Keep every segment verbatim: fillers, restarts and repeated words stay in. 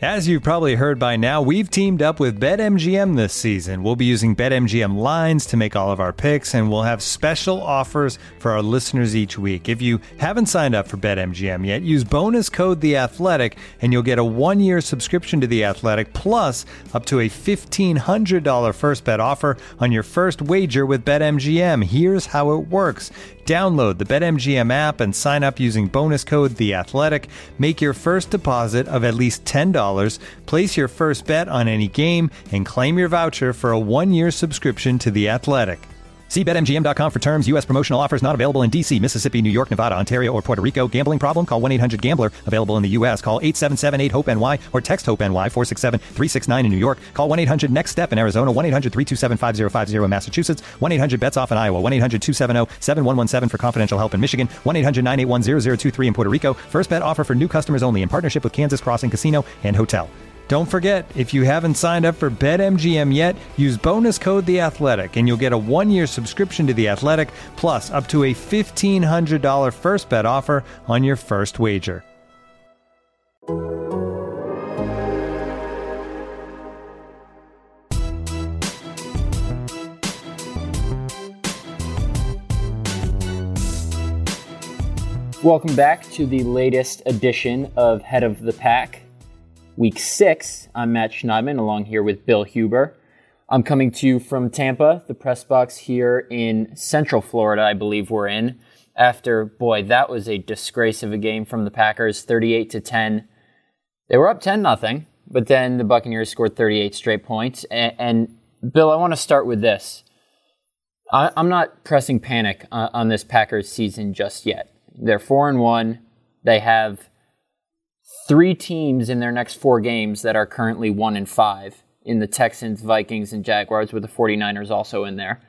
As you've probably heard by now, we've teamed up with BetMGM this season. We'll be using BetMGM lines to make all of our picks, and we'll have special offers for our listeners each week. If you haven't signed up for BetMGM yet, use bonus code The Athletic, and you'll get a one-year subscription to The Athletic, plus up to a fifteen hundred dollars first bet offer on your first wager with BetMGM. Here's how it works. Download the BetMGM app and sign up using bonus code The Athletic. Make your first deposit of at least ten dollars. Place your first bet on any game and claim your voucher for a one-year subscription to The Athletic. See Bet M G M dot com for terms. U S promotional offers not available in D C, Mississippi, New York, Nevada, Ontario, or Puerto Rico. Gambling problem? Call one eight hundred gambler. Available in the U S. Call eight seven seven eight hope N Y or text HOPE-NY four six seven three six nine in New York. Call one eight hundred next step in Arizona. one eight hundred three two seven five zero five zero in Massachusetts. one eight hundred bets off in Iowa. one eight hundred two seven zero seven one one seven for confidential help in Michigan. one eight hundred nine eight one zero zero two three in Puerto Rico. First bet offer for new customers only in partnership with Kansas Crossing Casino and Hotel. Don't forget, if you haven't signed up for BetMGM yet, use bonus code The Athletic, and you'll get a one-year subscription to The Athletic, plus up to a fifteen hundred dollars first bet offer on your first wager. Welcome back to the latest edition of Head of the Pack. Week six, I'm Matt Schneidman, along here with Bill Huber. I'm coming to you from Tampa, the press box here in Central Florida, I believe we're in. After, boy, that was a disgrace of a game from the Packers, thirty-eight to ten. They were up ten nothing, but then the Buccaneers scored thirty-eight straight points. And, and Bill, I want to start with this. I, I'm not pressing panic on, on this Packers season just yet. They're four and one. They have three teams in their next four games that are currently one and five in the Texans, Vikings, and Jaguars, with the 49ers also in there.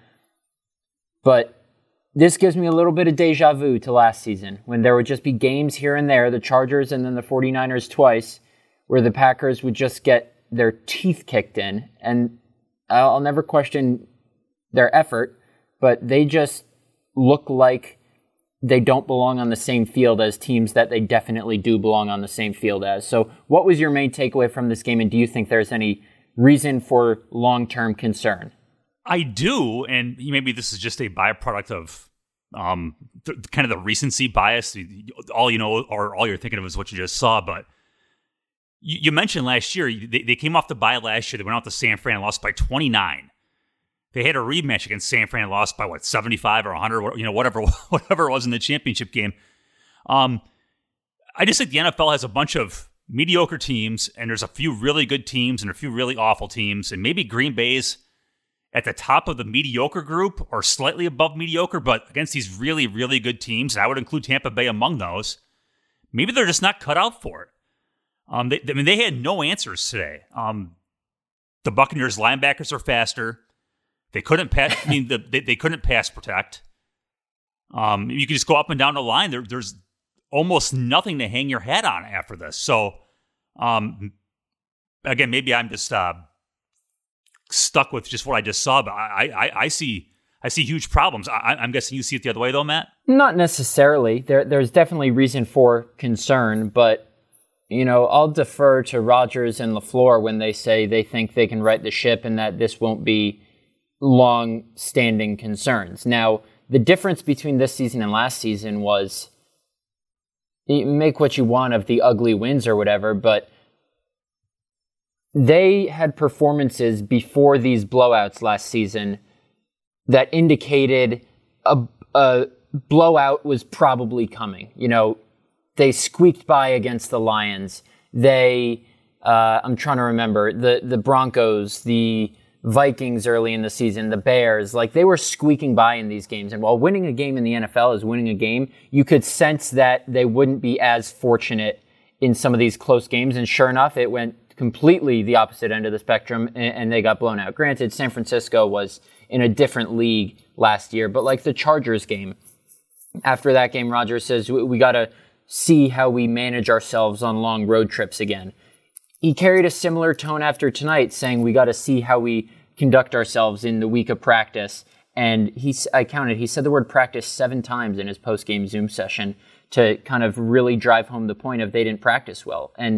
But this gives me a little bit of deja vu to last season, when there would just be games here and there, the Chargers and then the 49ers twice, where the Packers would just get their teeth kicked in. And I'll never question their effort, but they just look like they don't belong on the same field as teams that they definitely do belong on the same field as. So what was your main takeaway from this game, and do you think there's any reason for long-term concern? I do, and maybe this is just a byproduct of um, th- kind of the recency bias. All you know, or all you're thinking of is what you just saw, but you, you mentioned last year, they, they came off the bye last year, they went out to San Fran and lost by twenty-nine. They had a rematch against San Fran and lost by, what, seventy-five or one hundred, you know, whatever whatever it was in the championship game. Um, I just think the N F L has a bunch of mediocre teams, and there's a few really good teams and a few really awful teams, and maybe Green Bay's at the top of the mediocre group or slightly above mediocre, but against these really, really good teams, and I would include Tampa Bay among those, maybe they're just not cut out for it. Um, they, I mean, they had no answers today. Um, the Buccaneers linebackers are faster. They couldn't pass. I mean, the, they, they couldn't pass protect. Um, you can just go up and down the line. There, there's almost nothing to hang your hat on after this. So, um, again, maybe I'm just uh, stuck with just what I just saw. But I, I, I see, I see huge problems. I, I'm guessing you see it the other way, though, Matt. Not necessarily. There, there's definitely reason for concern, but you know, I'll defer to Rodgers and LaFleur when they say they think they can right the ship and that this won't be long-standing concerns. Now, the difference between this season and last season was, you make what you want of the ugly wins or whatever, but they had performances before these blowouts last season that indicated a, a blowout was probably coming. You know, they squeaked by against the Lions. They, uh, I'm trying to remember, the, the Broncos, the Vikings early in the season, the Bears, like they were squeaking by in these games. And while winning a game in the N F L is winning a game, you could sense that they wouldn't be as fortunate in some of these close games. And sure enough, it went completely the opposite end of the spectrum and, and they got blown out. Granted, San Francisco was in a different league last year, but like the Chargers game, after that game, Rodgers says, we, we got to see how we manage ourselves on long road trips again. He carried a similar tone after tonight, saying we got to see how we conduct ourselves in the week of practice. And he, I counted, he said the word practice seven times in his post-game Zoom session to kind of really drive home the point of they didn't practice well. And,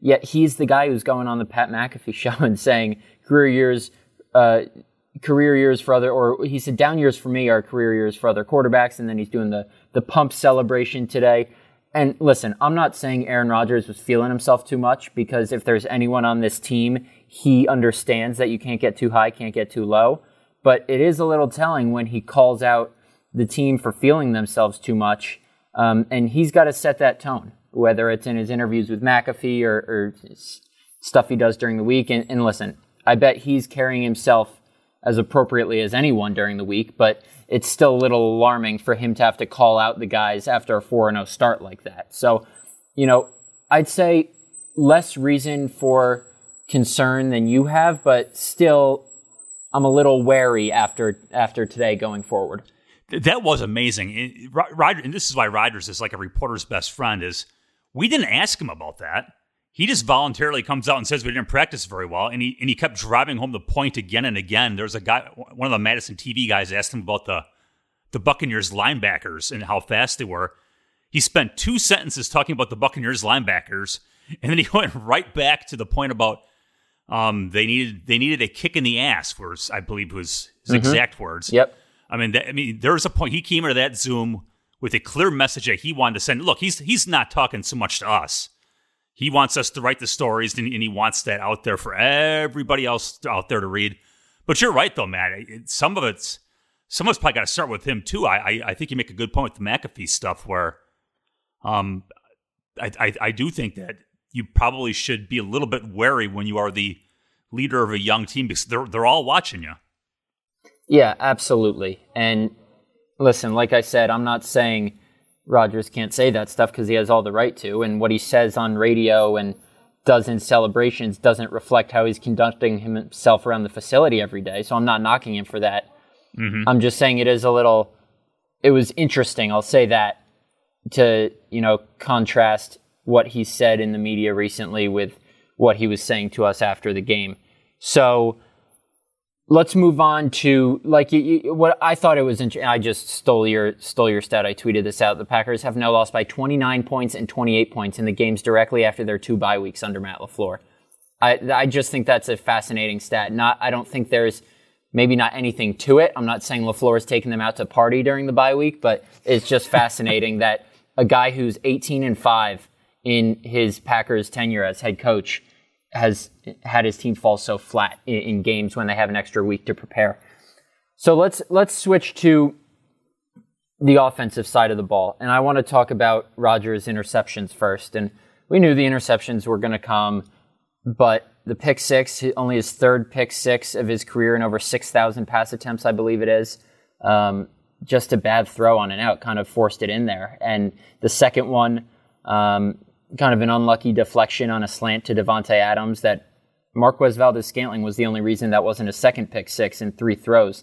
Yet he's the guy who's going on the Pat McAfee show and saying career years, uh, career years for other, or he said down years for me are career years for other quarterbacks. And then he's doing the, the pump celebration today. And listen, I'm not saying Aaron Rodgers was feeling himself too much, because if there's anyone on this team, he understands that you can't get too high, can't get too low. But it is a little telling when he calls out the team for feeling themselves too much. Um, and he's got to set that tone, whether it's in his interviews with McAfee or, or stuff he does during the week. And, and listen, I bet he's carrying himself as appropriately as anyone during the week, but it's still a little alarming for him to have to call out the guys after a four and oh start like that. So, you know, I'd say less reason for concern than you have, but still I'm a little wary after after today going forward. That was amazing. Roger, and this is why Rodgers is like a reporter's best friend, is we didn't ask him about that. He just voluntarily comes out and says we didn't practice very well, and he and he kept driving home the point again and again. There's a guy, one of the Madison T V guys, asked him about the the Buccaneers linebackers and how fast they were. He spent two sentences talking about the Buccaneers linebackers, and then he went right back to the point about um, they needed they needed a kick in the ass, was I believe was his mm-hmm. exact words. Yep. I mean, that, I mean, there was a point he came into that Zoom with a clear message that he wanted to send. Look, he's he's not talking so much to us. He wants us to write the stories, and, and he wants that out there for everybody else out there to read. But you're right, though, Matt. It, some of it's some of it's probably got to start with him too. I, I I think you make a good point with the McAfee stuff, where um I, I I do think that you probably should be a little bit wary when you are the leader of a young team, because they're they're all watching you. Yeah, absolutely. And listen, like I said, I'm not saying Rodgers can't say that stuff, because he has all the right to. And what he says on radio and does in celebrations doesn't reflect how he's conducting himself around the facility every day. So I'm not knocking him for that. Mm-hmm. I'm just saying it is a little, it was interesting, I'll say that, to, you know, contrast what he said in the media recently with what he was saying to us after the game. So let's move on to, like, you, you, what I thought it was interesting. I just stole your stole your stat. I tweeted this out. The Packers have now lost by twenty-nine points and twenty-eight points in the games directly after their two bye weeks under Matt LaFleur. I I just think that's a fascinating stat. Not I don't think there's maybe not anything to it. I'm not saying LaFleur is taking them out to party during the bye week, but it's just fascinating that a guy who's eighteen and five in his Packers tenure as head coach has had his team fall so flat in, in games when they have an extra week to prepare. So let's let's switch to the offensive side of the ball. And I want to talk about Rodgers' interceptions first. And we knew the interceptions were going to come, but the pick six, only his third pick six of his career and over six thousand pass attempts, I believe it is. Um, just a bad throw on and out, kind of forced it in there. And the second one, um, kind of an unlucky deflection on a slant to Devontae Adams that Marquez Valdes-Scantling was the only reason that wasn't a second pick six in three throws.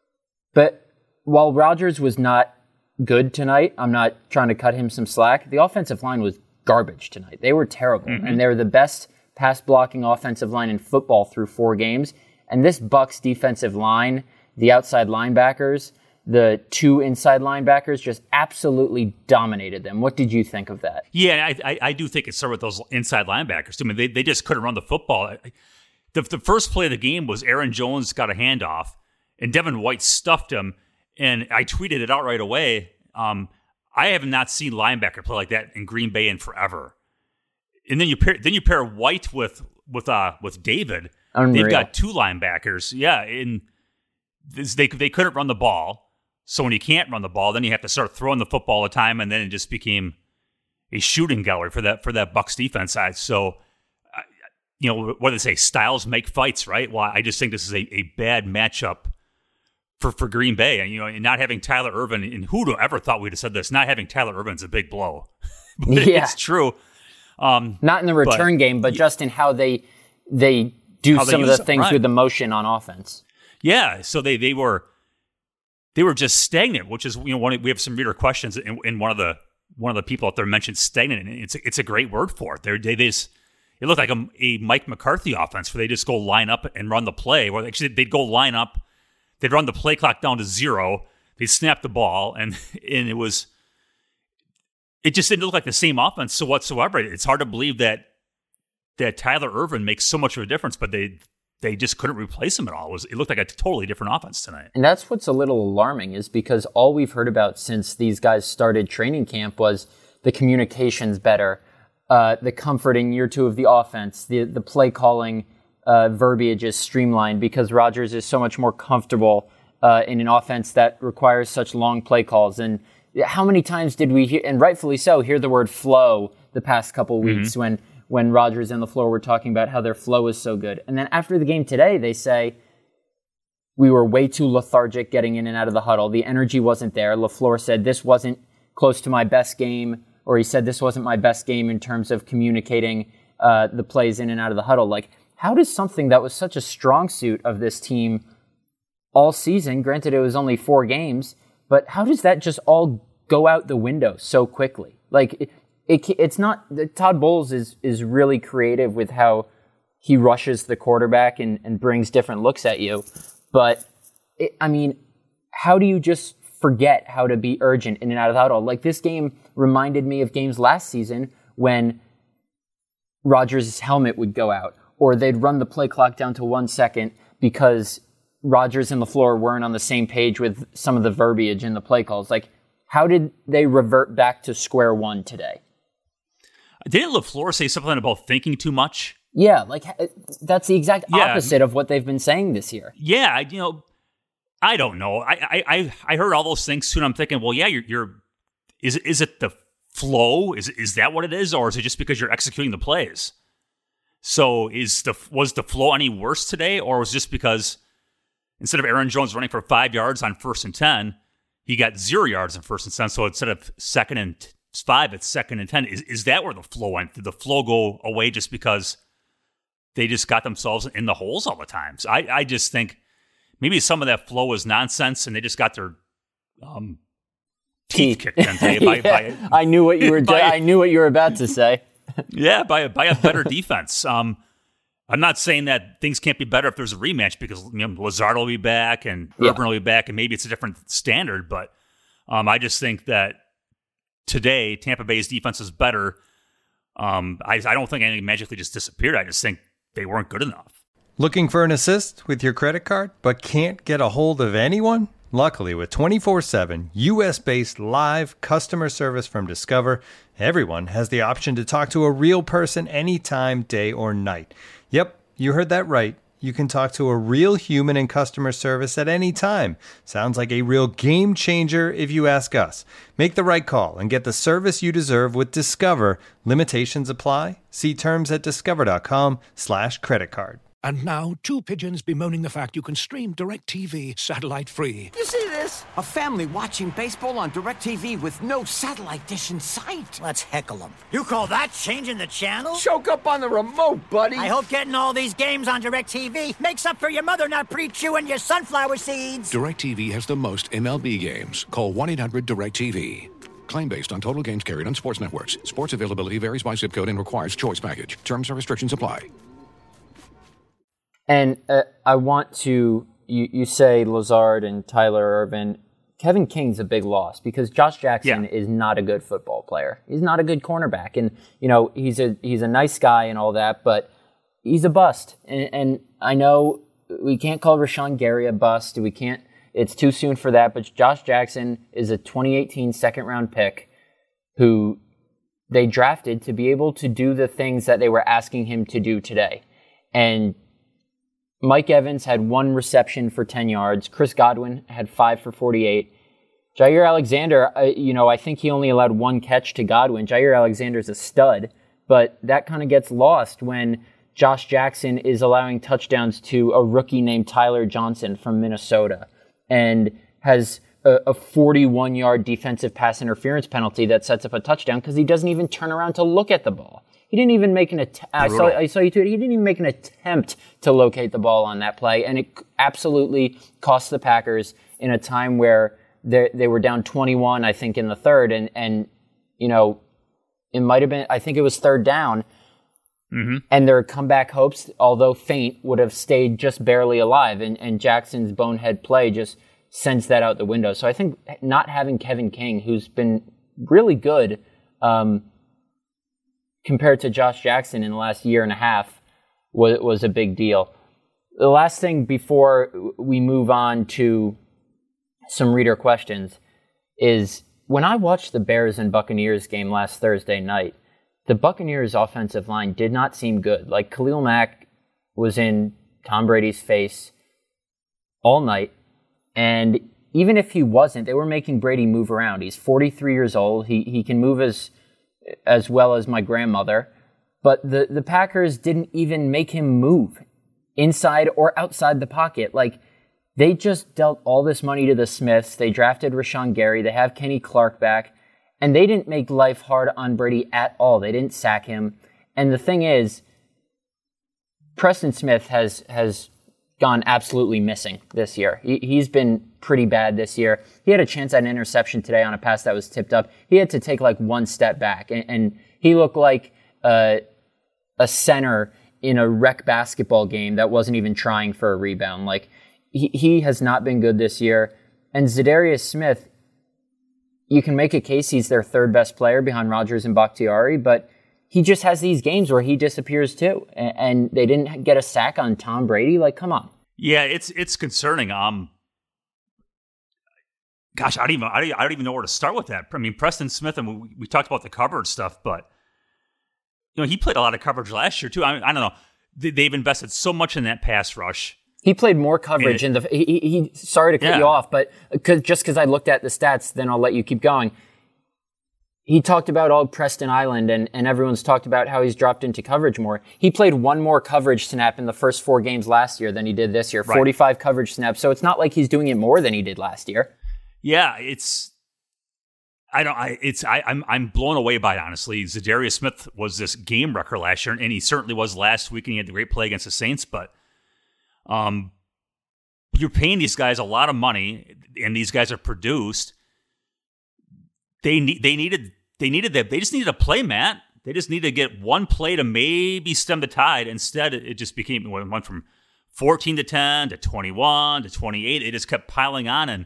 But while Rodgers was not good tonight, I'm not trying to cut him some slack, the offensive line was garbage tonight. They were terrible. Mm-hmm. And they were the best pass blocking offensive line in football through four games. And this Bucs defensive line, the outside linebackers, the two inside linebackers just absolutely dominated them. What did you think of that? Yeah, I, I, I do think it started with those inside linebackers. I mean, they, they just couldn't run the football. The, the first play of the game was Aaron Jones got a handoff, and Devin White stuffed him, and I tweeted it out right away. Um, I have not seen linebacker play like that in Green Bay in forever. And then you pair, then you pair White with with uh with David. Unreal. They've got two linebackers. Yeah, and this, they they couldn't run the ball. So when you can't run the ball, then you have to start throwing the football all the time, and then it just became a shooting gallery for that for that Bucs defense side. So, uh, you know, what do they say? Styles make fights, right? Well, I just think this is a, a bad matchup for, for Green Bay. And, you know, and not having Tyler Ervin, and who'd ever thought we'd have said this, not having Tyler Ervin's a big blow. But yeah. It's true. Um, not in the return but, game, but just in how they they do some they of the things right. with the motion on offense. Yeah, so they they were... They were just stagnant, which is, you know, one of, we have some reader questions, and, and one of the one of the people out there mentioned stagnant, and it's a, it's a great word for it. They're, they they just, it looked like a, a Mike McCarthy offense where they just go line up and run the play. Or actually, they'd go line up, they'd run the play clock down to zero, they'd snap the ball, and and it was, it just didn't look like the same offense so whatsoever. It's hard to believe that that Tyler Ervin makes so much of a difference, but they they just couldn't replace him at all. It, was, it looked like a totally different offense tonight. And that's what's a little alarming, is because all we've heard about since these guys started training camp was the communication's better, uh, the comfort in year two of the offense, the the play calling uh, verbiage is streamlined because Rodgers is so much more comfortable uh, in an offense that requires such long play calls. And how many times did we hear, and rightfully so, hear the word flow the past couple weeks mm-hmm. when when Rodgers and LaFleur were talking about how their flow is so good. And then after the game today, they say, we were way too lethargic getting in and out of the huddle. The energy wasn't there. LaFleur said, this wasn't close to my best game, or he said, this wasn't my best game in terms of communicating uh, the plays in and out of the huddle. Like, how does something that was such a strong suit of this team all season, granted it was only four games, but how does that just all go out the window so quickly? Like, it, It, it's not, Todd Bowles is is really creative with how he rushes the quarterback and, and brings different looks at you. But, it, I mean, how do you just forget how to be urgent in and out of the huddle? Like, this game reminded me of games last season when Rodgers' helmet would go out, or they'd run the play clock down to one second because Rodgers and LaFleur weren't on the same page with some of the verbiage in the play calls. Like, how did they revert back to square one today? Didn't LaFleur say something about thinking too much? Yeah, like that's the exact yeah. opposite of what they've been saying this year. Yeah, you know, I don't know. I I I heard all those things too, and I'm thinking, well, yeah, you're you're is is it the flow? Is is that what it is, or is it just because you're executing the plays? So is the was the flow any worse today, or was it just because instead of Aaron Jones running for five yards on first and ten, he got zero yards on first and ten? So instead of second and t- five, it's second and ten. Is is that where the flow went? Did the flow go away just because they just got themselves in the holes all the time? So I, I just think maybe some of that flow was nonsense, and they just got their um, teeth kicked in today. By, yeah, by, I knew what you were. By, I knew what you were about to say. yeah, by by a better defense. Um, I'm not saying that things can't be better if there's a rematch, because you know, Lazard will be back and yeah. Urban will be back, and maybe it's a different standard. But um, I just think that today, Tampa Bay's defense is better. Um, I, I don't think anything magically just disappeared. I just think they weren't good enough. Looking for an assist with your credit card, but can't get a hold of anyone? Luckily, with twenty-four seven U S-based live customer service from Discover, everyone has the option to talk to a real person anytime, day or night. Yep, you heard that right. You can talk to a real human in customer service at any time. Sounds like a real game changer if you ask us. Make the right call and get the service you deserve with Discover. Limitations apply. See terms at discover.com slash credit card. And now, two pigeons bemoaning the fact you can stream DirecTV satellite-free. You see this? A family watching baseball on DirecTV with no satellite dish in sight. Let's heckle them. You call that changing the channel? Choke up on the remote, buddy. I hope getting all these games on DirecTV makes up for your mother not pre-chewing your sunflower seeds. DirecTV has the most M L B games. Call one eight hundred direct T V. Claim based on total games carried on sports networks. Sports availability varies by zip code and requires choice package. Terms and restrictions apply. And uh, I want to, you, you say Lazard and Tyler Ervin. Kevin King's a big loss because Josh Jackson yeah. is not a good football player. He's not a good cornerback. And, you know, he's a he's a nice guy and all that, but he's a bust. And, and I know we can't call Rashawn Gary a bust. We can't, it's too soon for that. But Josh Jackson is a twenty eighteen second round pick who they drafted to be able to do the things that they were asking him to do today. And Mike Evans had one reception for ten yards. Chris Godwin had five for forty-eight. Jair Alexander, uh, you know, I think he only allowed one catch to Godwin. Jair Alexander's a stud, but that kind of gets lost when Josh Jackson is allowing touchdowns to a rookie named Tyler Johnson from Minnesota and has a, a forty-one-yard defensive pass interference penalty that sets up a touchdown because he doesn't even turn around to look at the ball. He didn't even make an attempt. I saw, I saw you tweet. He didn't even make an attempt to locate the ball on that play, and it absolutely cost the Packers in a time where they they were down twenty-one, I think, in the third, and and you know, it might have been. I think it was third down, mm-hmm. and their comeback hopes, although faint, would have stayed just barely alive, and and Jackson's bonehead play just sends that out the window. So I think not having Kevin King, who's been really good. Um, compared to Josh Jackson in the last year and a half was, was a big deal. The last thing before we move on to some reader questions is when I watched the Bears and Buccaneers game last Thursday night, the Buccaneers offensive line did not seem good. Like Khalil Mack was in Tom Brady's face all night. And even if he wasn't, they were making Brady move around. He's forty-three years old. He he can move as as well as my grandmother. But the, the Packers didn't even make him move inside or outside the pocket. Like, they just dealt all this money to the Smiths. They drafted Rashawn Gary. They have Kenny Clark back. And they didn't make life hard on Brady at all. They didn't sack him. And the thing is, Preston Smith has has gone absolutely missing this year. He, he's been pretty bad this year. He had a chance at an interception today on a pass that was tipped up. He had to take like one step back. And, and he looked like uh, a center in a rec basketball game that wasn't even trying for a rebound. Like, he, he has not been good this year. And Zadarius Smith, you can make a case he's their third best player behind Rodgers and Bakhtiari, but he just has these games where he disappears too. And, and they didn't get a sack on Tom Brady. Like, come on. Yeah, it's it's concerning. Um, gosh, I don't even I don't, I don't even know where to start with that. I mean, Preston Smith, and we, we talked about the coverage stuff, but you know, he played a lot of coverage last year too. I mean, I don't know. They, they've invested so much in that pass rush. He played more coverage in the. He, he, he sorry to cut yeah. you off, but cause, just because I looked at the stats, then I'll let you keep going. He talked about all Preston Island, and, and everyone's talked about how he's dropped into coverage more. He played one more coverage snap in the first four games last year than he did this year. Right. forty-five coverage snaps. So it's not like he's doing it more than he did last year. Yeah, it's. I don't. I it's. I, I'm. I'm blown away by it, honestly. Zadarius Smith was this game wrecker last year, and he certainly was last week. And he had the great play against the Saints, but. Um, you're paying these guys a lot of money, and these guys are produced. They need, they needed, they needed that. They just needed a play, Matt. They just needed to get one play to maybe stem the tide. Instead, it just became, it went from fourteen to ten to twenty-one to twenty-eight. It just kept piling on, and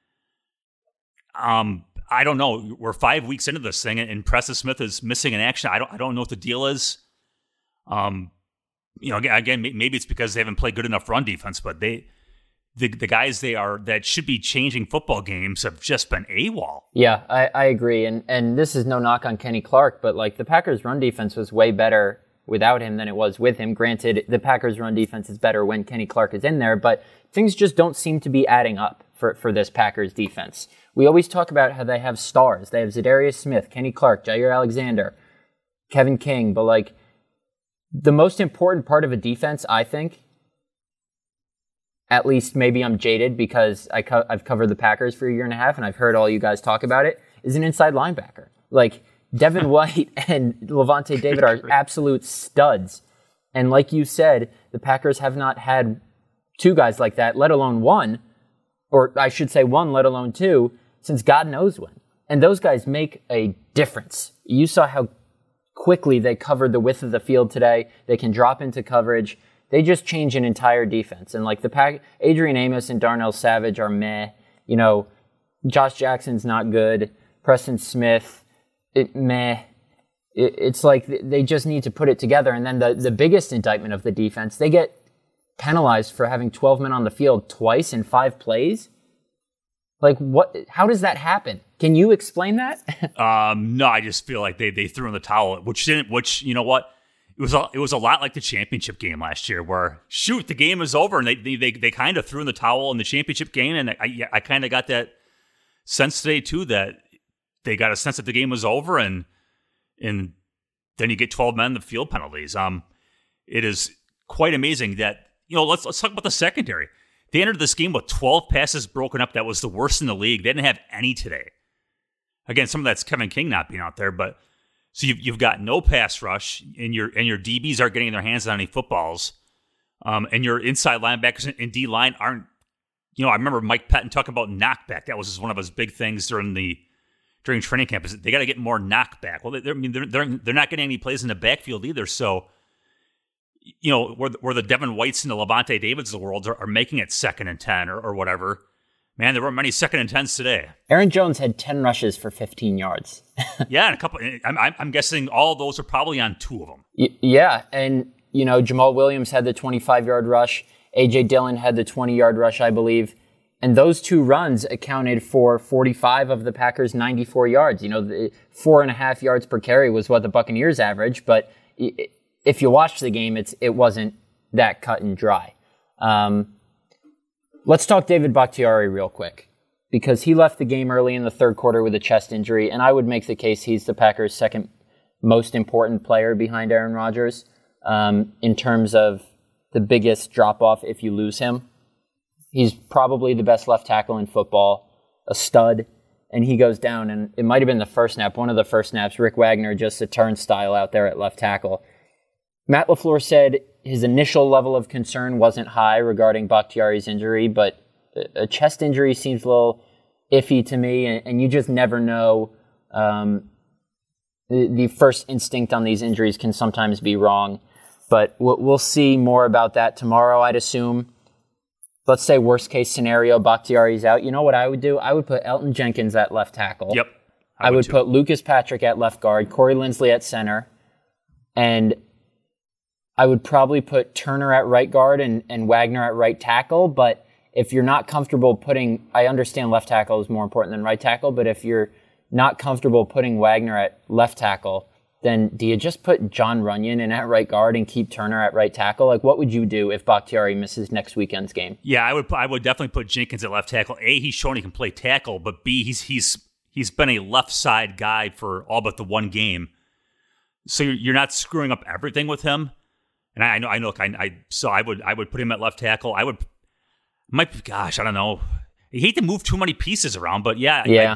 um, I don't know. We're five weeks into this thing, and Preston Smith is missing in action. I don't, I don't know what the deal is. Um. You know, again, maybe it's because they haven't played good enough run defense, but they, the the guys they are that should be changing football games have just been AWOL. Yeah, I, I agree, and and this is no knock on Kenny Clark, but like the Packers' run defense was way better without him than it was with him. Granted, the Packers' run defense is better when Kenny Clark is in there, but things just don't seem to be adding up for for this Packers defense. We always talk about how they have stars. They have Zadarius Smith, Kenny Clark, Jair Alexander, Kevin King, but like. The most important part of a defense, I think, at least maybe I'm jaded because I co- I've covered the Packers for a year and a half and I've heard all you guys talk about it, is an inside linebacker. Like, Devin White and Levante David are absolute studs. And like you said, the Packers have not had two guys like that, let alone one, or I should say one, let alone two, since God knows when. And those guys make a difference. You saw how quickly they covered the width of the field today. They can drop into coverage. They just change an entire defense. And like the pack, Adrian Amos and Darnell Savage are meh. You know, Josh Jackson's not good. Preston Smith, it, meh. It, it's like they just need to put it together. And then the, the biggest indictment of the defense, they get penalized for having twelve men on the field twice in five plays. Like, what? How does that happen? Can you explain that? um, no, I just feel like they they threw in the towel, which didn't. Which, you know what? It was a, it was a lot like the championship game last year, where shoot, the game is over, and they they they, they kind of threw in the towel in the championship game, and I I kind of got that sense today too, that they got a sense that the game was over, and and then you get twelve men in the field penalties. Um, it is quite amazing that, you know. Let's let's talk about the secondary. They entered this game with twelve passes broken up. That was the worst in the league. They didn't have any today. Again, some of that's Kevin King not being out there, but so you've, you've got no pass rush, and your and your D Bs aren't getting their hands on any footballs, um, and your inside linebackers and D line aren't. You know, I remember Mike Pettin talking about knockback. That was one of his big things during the during training camp. Is they got to get more knockback. Well, they, I mean, they're, they're they're not getting any plays in the backfield either. So, you know, where the, where the Devin Whites and the Levante Davids of the world are, are making it second and ten or, or whatever, Man, there weren't many second and tens today. Aaron Jones had ten rushes for fifteen yards. Yeah, and a couple. I'm, I'm guessing all those are probably on two of them. Y- yeah, and you know Jamal Williams had the twenty-five-yard rush. A J Dillon had the twenty-yard rush, I believe. And those two runs accounted for forty-five of the Packers' ninety-four yards. You know, the four and a half yards per carry was what the Buccaneers averaged. But if you watch the game, it's it wasn't that cut and dry. Um, let's talk David Bakhtiari real quick, because he left the game early in the third quarter with a chest injury, and I would make the case he's the Packers' second most important player behind Aaron Rodgers um, in terms of the biggest drop-off if you lose him. He's probably the best left tackle in football, a stud, and he goes down, and it might have been the first snap, one of the first snaps, Rick Wagner, just a turnstile out there at left tackle. Matt LaFleur said his initial level of concern wasn't high regarding Bakhtiari's injury, but a chest injury seems a little iffy to me, and, and you just never know. Um, the, the first instinct on these injuries can sometimes be wrong, but we'll, we'll see more about that tomorrow, I'd assume. Let's say worst case scenario, Bakhtiari's out. You know what I would do? I would put Elton Jenkins at left tackle. Yep. I, I would, would put Lucas Patrick at left guard, Corey Linsley at center, and I would probably put Turner at right guard and, and Wagner at right tackle. But if you're not comfortable putting, I understand left tackle is more important than right tackle, but if you're not comfortable putting Wagner at left tackle, then do you just put John Runyon in at right guard and keep Turner at right tackle? Like, what would you do if Bakhtiari misses next weekend's game? Yeah, I would. I would definitely put Jenkins at left tackle. A, he's shown he can play tackle, but B, he's he's he's been a left side guy for all but the one game, so you're, you're not screwing up everything with him. And I, I know, I know, I, I so I would I would put him at left tackle. I would, might gosh, I don't know. I hate to move too many pieces around, but yeah, yeah. I,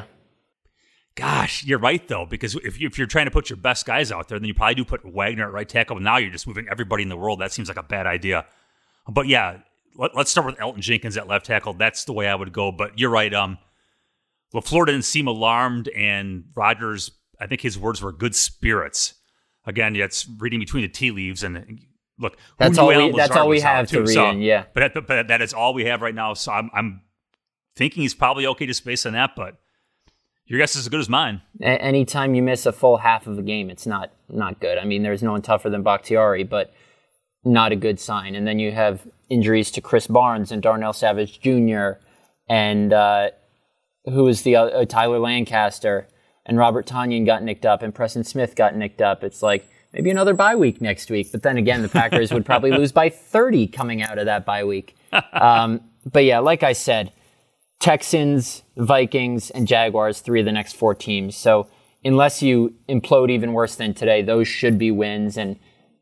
Gosh, you're right, though, because if, you, if you're trying to put your best guys out there, then you probably do put Wagner at right tackle. Now you're just moving everybody in the world. That seems like a bad idea. But yeah, let, let's start with Elton Jenkins at left tackle. That's the way I would go. But you're right. Um, LaFleur didn't seem alarmed, and Rodgers, I think his words were good spirits. Again, yeah, it's reading between the tea leaves. And look, that's all we, that's all we have to read so, in, yeah. But, but, but that is all we have right now. So I'm, I'm thinking he's probably okay just based on that, but your guess is as good as mine. A- anytime you miss a full half of a game, it's not not good. I mean, there's no one tougher than Bakhtiari, but not a good sign. And then you have injuries to Chris Barnes and Darnell Savage Junior and uh, who is the uh, Tyler Lancaster, and Robert Tonyan got nicked up, and Preston Smith got nicked up. It's like maybe another bye week next week. But then again, the Packers would probably lose by thirty coming out of that bye week. Um, but yeah, like I said, Texans, Vikings, and Jaguars, three of the next four teams. So unless you implode even worse than today, those should be wins, and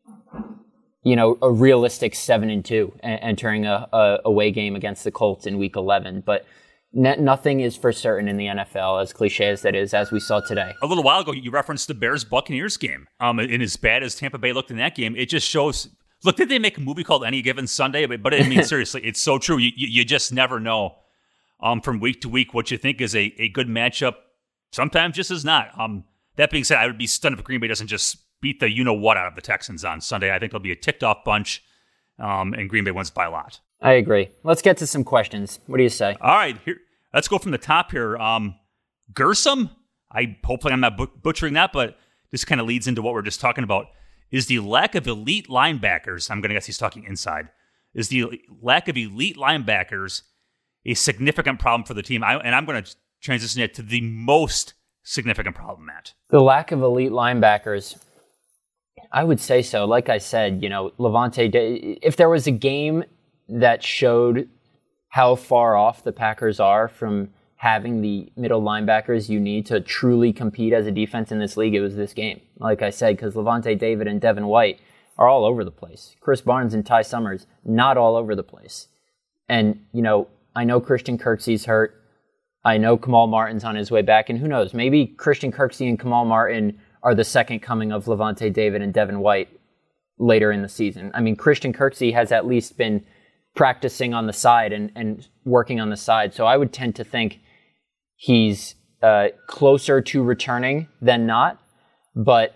you know, a realistic seven and two entering a, a away game against the Colts in Week eleven. But n- nothing is for certain in the N F L, as cliche as that is, as we saw today. A little while ago, you referenced the Bears-Buccaneers game. Um, and as bad as Tampa Bay looked in that game, it just shows. Look, did they make a movie called Any Given Sunday? But, but I mean, seriously, it's so true. You, you you just never know. Um, from week to week, what you think is a, a good matchup sometimes just is not. Um, that being said, I would be stunned if Green Bay doesn't just beat the you-know-what out of the Texans on Sunday. I think it'll be a ticked-off bunch, um, and Green Bay wins by a lot. I agree. Let's get to some questions. What do you say? All right, here. Let's go from the top here. Um, Gersom, I hopefully I'm not but- butchering that, but this kind of leads into what we're just talking about. Is the lack of elite linebackers, I'm going to guess he's talking inside, is the lack of elite linebackers a significant problem for the team? I, and I'm going to transition it to the most significant problem, Matt. The lack of elite linebackers, I would say so. Like I said, you know, Levante, if there was a game that showed how far off the Packers are from having the middle linebackers you need to truly compete as a defense in this league, it was this game. Like I said, because Levante David and Devin White are all over the place. Chris Barnes and Ty Summers, not all over the place. And, you know, I know Christian Kirksey's hurt. I know Kamal Martin's on his way back. And who knows, maybe Christian Kirksey and Kamal Martin are the second coming of Levante David and Devin White later in the season. I mean, Christian Kirksey has at least been practicing on the side and, and working on the side. So I would tend to think he's uh, closer to returning than not. But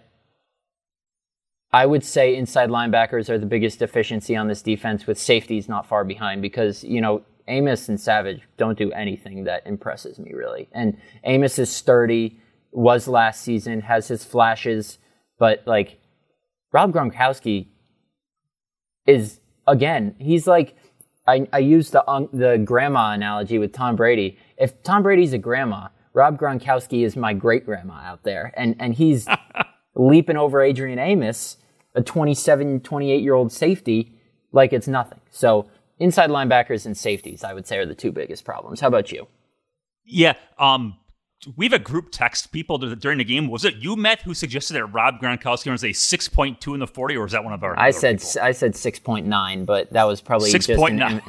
I would say inside linebackers are the biggest deficiency on this defense, with safeties not far behind, because, you know, Amos and Savage don't do anything that impresses me, really. And Amos is sturdy, was last season, has his flashes, but, like, Rob Gronkowski is, again, he's like, I, I used the, um, the grandma analogy with Tom Brady. If Tom Brady's a grandma, Rob Gronkowski is my great-grandma out there. And, and he's leaping over Adrian Amos, a twenty-seven, twenty-eight-year-old safety, like it's nothing. So inside linebackers and safeties, I would say, are the two biggest problems. How about you? Yeah, um, we have a group text people during the game. Was it you, Matt, who suggested that Rob Gronkowski was a six point two in the forty, or was that one of our? I said people? I said six point nine, but that was probably six point nine.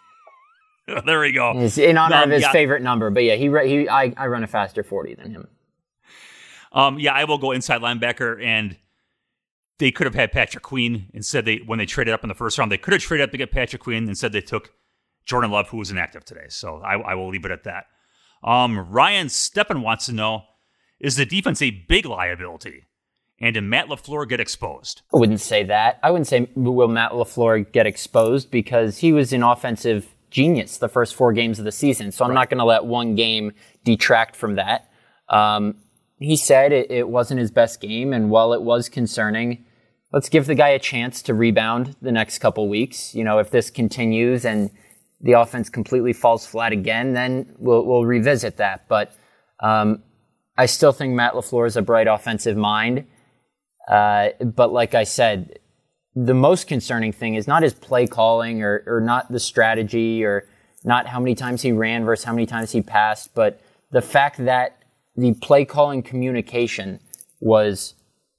There we go. In honor um, of his yeah. favorite number, but yeah, he he I, I run a faster forty than him. Um, yeah, I will go inside linebacker, and they could have had Patrick Queen instead. They when they traded up in the first round, they could have traded up to get Patrick Queen. Instead, they took Jordan Love, who was inactive today. So I, I will leave it at that. Um, Ryan Steppen wants to know, is the defense a big liability? And did Matt LaFleur get exposed? I wouldn't say that. I wouldn't say will Matt LaFleur get exposed, because he was an offensive genius the first four games of the season. So I'm right. not going to let one game detract from that. Um, he said it, it wasn't his best game, and while it was concerning, let's give the guy a chance to rebound the next couple weeks. You know, if this continues and the offense completely falls flat again, then we'll, we'll revisit that. But um, I still think Matt LaFleur is a bright offensive mind. Uh, but like I said, the most concerning thing is not his play calling or, or not the strategy or not how many times he ran versus how many times he passed, but the fact that the play calling communication was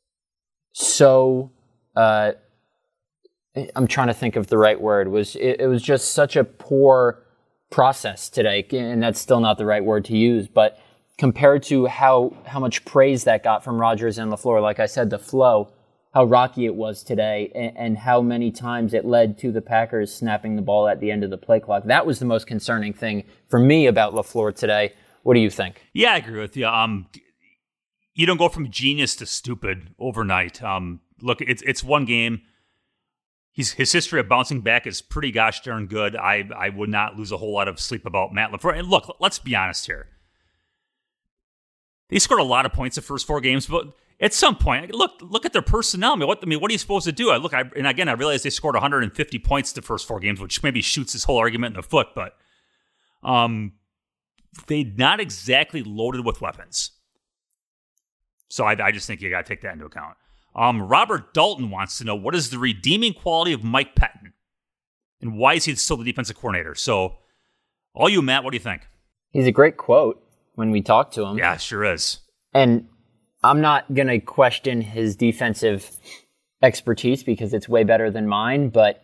so, uh, I'm trying to think of the right word, was it, it was just such a poor process today, and that's still not the right word to use, but compared to how, how much praise that got from Rodgers and LaFleur, like I said, the flow, how rocky it was today, and, and how many times it led to the Packers snapping the ball at the end of the play clock. That was the most concerning thing for me about LaFleur today. What do you think? Yeah, I agree with you. Um, you don't go from genius to stupid overnight. Um, look, it's it's one game. He's, his history of bouncing back is pretty gosh darn good. I, I would not lose a whole lot of sleep about Matt LaFleur. And look, let's be honest here. They scored a lot of points the first four games, but at some point, look look at their personnel. I mean, what I mean, what are you supposed to do? I look, I, and again, I realize they scored one hundred fifty points the first four games, which maybe shoots this whole argument in the foot. But um, they not exactly loaded with weapons. So I, I just think you got to take that into account. Um, Robert Dalton wants to know, what is the redeeming quality of Mike Pettin, and why is he still the defensive coordinator? So, all you, Matt, what do you think? He's a great quote when we talk to him. Yeah, sure is. And I'm not going to question his defensive expertise because it's way better than mine, but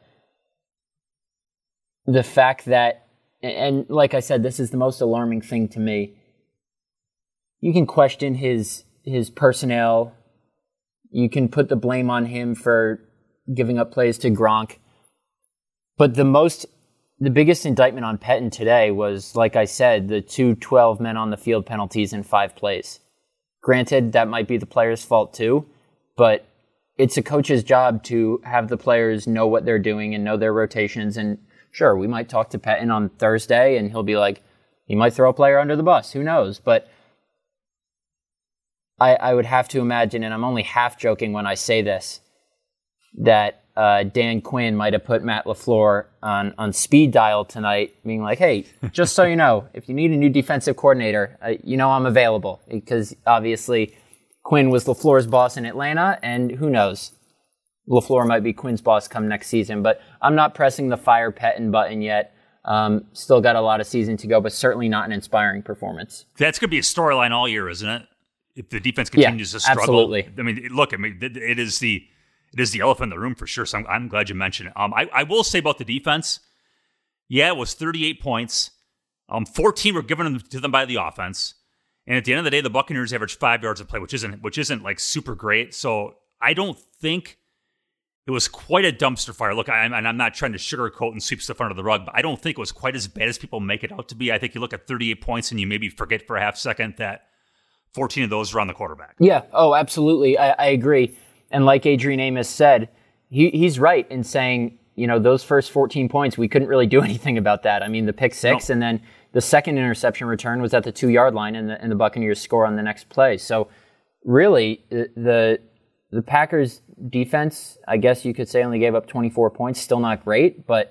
the fact that, and like I said, this is the most alarming thing to me. You can question his his personnel. You can put the blame on him for giving up plays to Gronk. But the most, the biggest indictment on Pettin today was, like I said, the two twelve men on the field penalties in five plays. Granted, that might be the player's fault too, but it's a coach's job to have the players know what they're doing and know their rotations. And sure, we might talk to Pettin on Thursday and he'll be like, he might throw a player under the bus. Who knows? But I, I would have to imagine, and I'm only half joking when I say this, that uh, Dan Quinn might have put Matt LaFleur on, on speed dial tonight, being like, hey, just so you know, if you need a new defensive coordinator, uh, you know I'm available. Because obviously Quinn was LaFleur's boss in Atlanta, and who knows, LaFleur might be Quinn's boss come next season. But I'm not pressing the fire Pettin button yet. Um, still got a lot of season to go, but certainly not an inspiring performance. That's going to be a storyline all year, isn't it? If the defense continues yeah, to struggle. Absolutely. I mean, look, I mean, it is the it is the elephant in the room for sure. So I'm, I'm glad you mentioned it. Um, I, I will say about the defense, yeah, it was thirty-eight points. Um, fourteen were given to them by the offense, and at the end of the day, the Buccaneers averaged five yards a play, which isn't which isn't like super great. So I don't think it was quite a dumpster fire. Look, I'm, and I'm not trying to sugarcoat and sweep stuff under the rug, but I don't think it was quite as bad as people make it out to be. I think you look at thirty-eight points and you maybe forget for a half second that fourteen of those were on the quarterback. Yeah. Oh, absolutely. I, I agree. And like Adrian Amos said, he, he's right in saying you know, those first fourteen points, we couldn't really do anything about that. I mean, the pick six, no. and then the second interception return was at the two-yard line, and the, and the Buccaneers score on the next play. So, really, the the Packers' defense, I guess you could say, only gave up twenty-four points. Still not great, but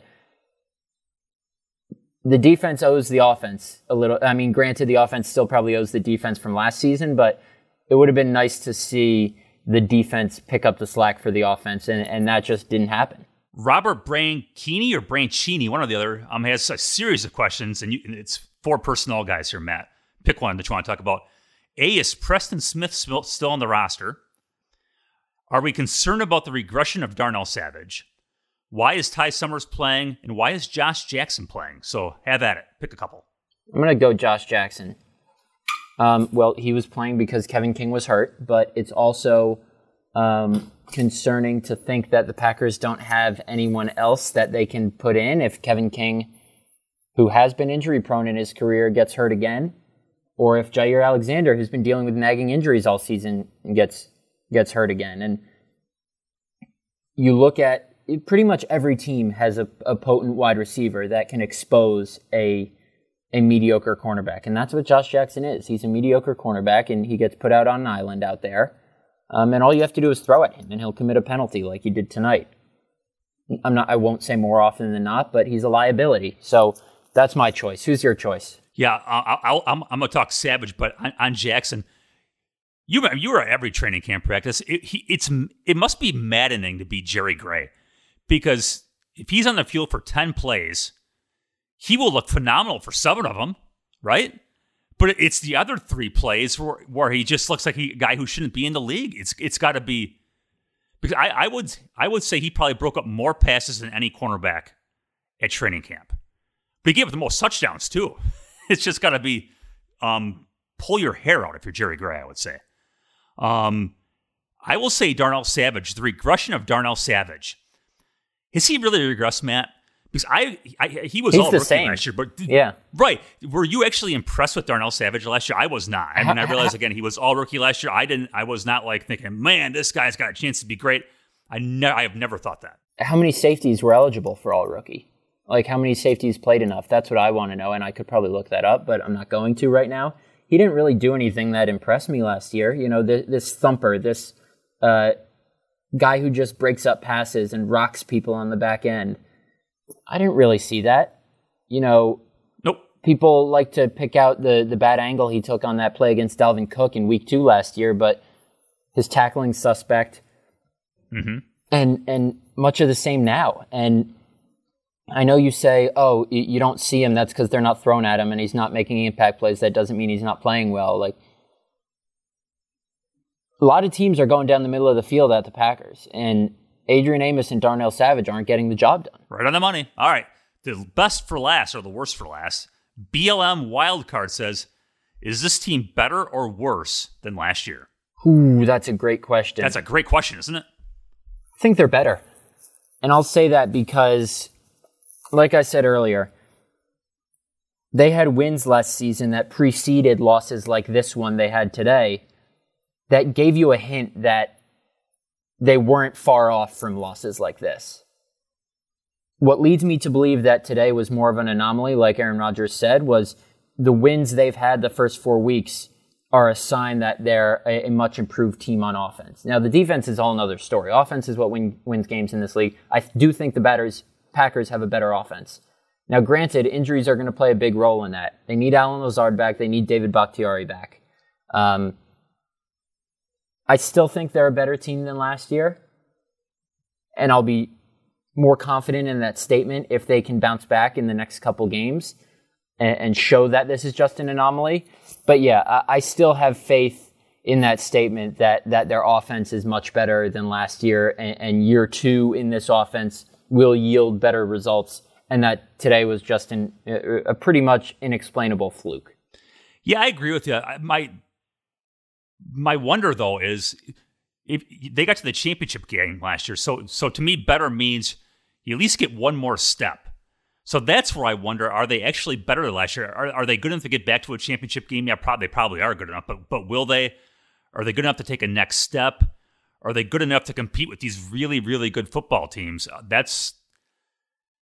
the defense owes the offense a little. I mean, granted, the offense still probably owes the defense from last season, but it would have been nice to see the defense pick up the slack for the offense, and, and that just didn't happen. Robert Branchini or Branchini, one or the other, um, has a series of questions, and, you, and it's four personnel guys here, Matt. Pick one that you want to talk about. A, is Preston Smith still on the roster? Are we concerned about the regression of Darnell Savage? Why is Ty Summers playing? And why is Josh Jackson playing? So have at it. Pick a couple. I'm going to go Josh Jackson. Um, well, he was playing because Kevin King was hurt, but it's also um, concerning to think that the Packers don't have anyone else that they can put in if Kevin King, who has been injury-prone in his career, gets hurt again, or if Jair Alexander, who's been dealing with nagging injuries all season, gets gets hurt again. And you look at pretty much every team has a, a potent wide receiver that can expose a a mediocre cornerback. And that's what Josh Jackson is. He's a mediocre cornerback, and he gets put out on an island out there. Um, and all you have to do is throw at him, and he'll commit a penalty like he did tonight. I'm not. I won't say more often than not, but he's a liability. So that's my choice. Who's your choice? Yeah, I'll, I'll, I'm, I'm going to talk Savage, but on, on Jackson, you you were at every training camp practice. It, he, it's it must be maddening to be Jerry Gray, because if he's on the field for ten plays, he will look phenomenal for seven of them, right? But it's the other three plays where, where he just looks like he, a guy who shouldn't be in the league. It's it's got to be, because I, I would I would say he probably broke up more passes than any cornerback at training camp. But he gave up the most touchdowns too. It's just got to be um, pull your hair out if you're Jerry Gray, I would say. Um, I will say Darnell Savage, the regression of Darnell Savage. Has he really regressed, Matt? Because I, I he was He's all the rookie same. last year, but yeah, right. Were you actually impressed with Darnell Savage last year? I was not. I mean, I realized again he was all rookie last year. I didn't. I was not like thinking, man, this guy's got a chance to be great. I ne- I have never thought that. How many safeties were eligible for all rookie? Like, how many safeties played enough? That's what I want to know, and I could probably look that up, but I'm not going to right now. He didn't really do anything that impressed me last year. You know, this, this thumper, this uh, guy who just breaks up passes and rocks people on the back end. I didn't really see that. You know, nope. People like to pick out the, the bad angle he took on that play against Dalvin Cook in week two last year, but his tackling suspect, mm-hmm. and and much of the same now. And I know you say, oh, you don't see him, that's because they're not thrown at him and he's not making impact plays. That doesn't mean he's not playing well. Like, a lot of teams are going down the middle of the field at the Packers, and Adrian Amos and Darnell Savage aren't getting the job done. Right on the money. All right. The best for last or the worst for last. B L M Wildcard says, is this team better or worse than last year? Ooh, that's a great question. That's a great question, isn't it? I think they're better. And I'll say that because, like I said earlier, they had wins last season that preceded losses like this one they had today that gave you a hint that they weren't far off from losses like this. What leads me to believe that today was more of an anomaly, like Aaron Rodgers said, was the wins they've had the first four weeks are a sign that they're a, a much improved team on offense. Now, the defense is all another story. Offense is what win, wins games in this league. I do think the batters, Packers have a better offense. Now, granted, injuries are going to play a big role in that. They need Alan Lazard back. They need David Bakhtiari back. Um, I still think they're a better team than last year, and I'll be more confident in that statement if they can bounce back in the next couple games and, and show that this is just an anomaly. But yeah, I, I still have faith in that statement that, that their offense is much better than last year, and, and year two in this offense will yield better results, and that today was just an, a pretty much inexplainable fluke. Yeah, I agree with you. My my wonder, though, is if they got to the championship game last year. So, so to me, better means you at least get one more step. So that's where I wonder, are they actually better than last year? Are, are they good enough to get back to a championship game? Yeah, probably, they probably are good enough, but but will they? Are they good enough to take a next step? Are they good enough to compete with these really, really good football teams? That's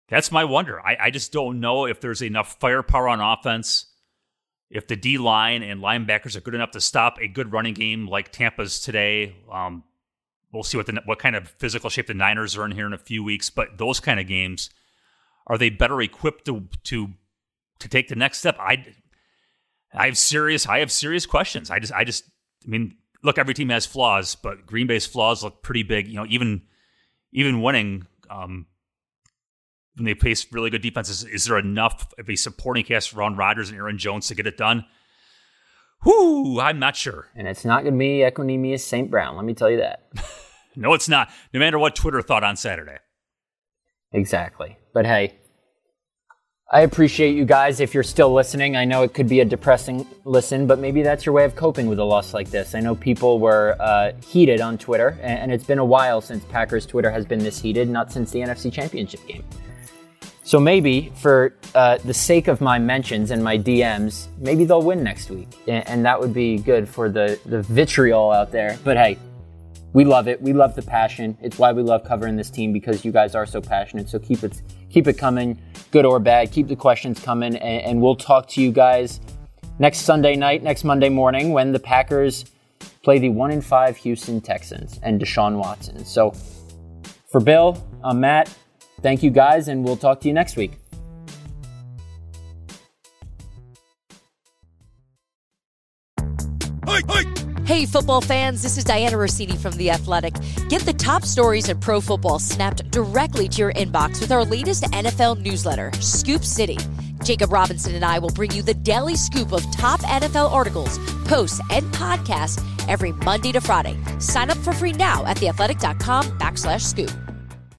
That's my wonder. I, I just don't know if there's enough firepower on offense, if the D-line and linebackers are good enough to stop a good running game like Tampa's today. Um, we'll see what the what kind of physical shape the Niners are in here in a few weeks. But those kind of games, are they better equipped to to to take the next step? I I have serious I have serious questions. I just I just I mean, look, every team has flaws, but Green Bay's flaws look pretty big. You know, even even winning. Um, When they face really good defenses, is there enough of a supporting cast around Rodgers and Aaron Jones to get it done? Whoo, I'm not sure. And it's not going to be Equanimeous Saint Brown, let me tell you that. No, it's not. No matter what Twitter thought on Saturday. Exactly. But hey, I appreciate you guys if you're still listening. I know it could be a depressing listen, but maybe that's your way of coping with a loss like this. I know people were uh, heated on Twitter, and it's been a while since Packers Twitter has been this heated, not since the N F C Championship game. So maybe, for uh, the sake of my mentions and my D Ms, maybe they'll win next week. And that would be good for the, the vitriol out there. But hey, we love it. We love the passion. It's why we love covering this team, because you guys are so passionate. So keep it keep it coming, good or bad. Keep the questions coming. And, and we'll talk to you guys next Sunday night, next Monday morning, when the Packers play the one and five Houston Texans and Deshaun Watson. So for Bill, I'm Matt. Thank you, guys, and we'll talk to you next week. Hey, football fans, this is Diana Rossini from The Athletic. Get the top stories in pro football snapped directly to your inbox with our latest N F L newsletter, Scoop City. Jacob Robinson and I will bring you the daily scoop of top N F L articles, posts, and podcasts every Monday to Friday. Sign up for free now at theathletic.com backslash scoop.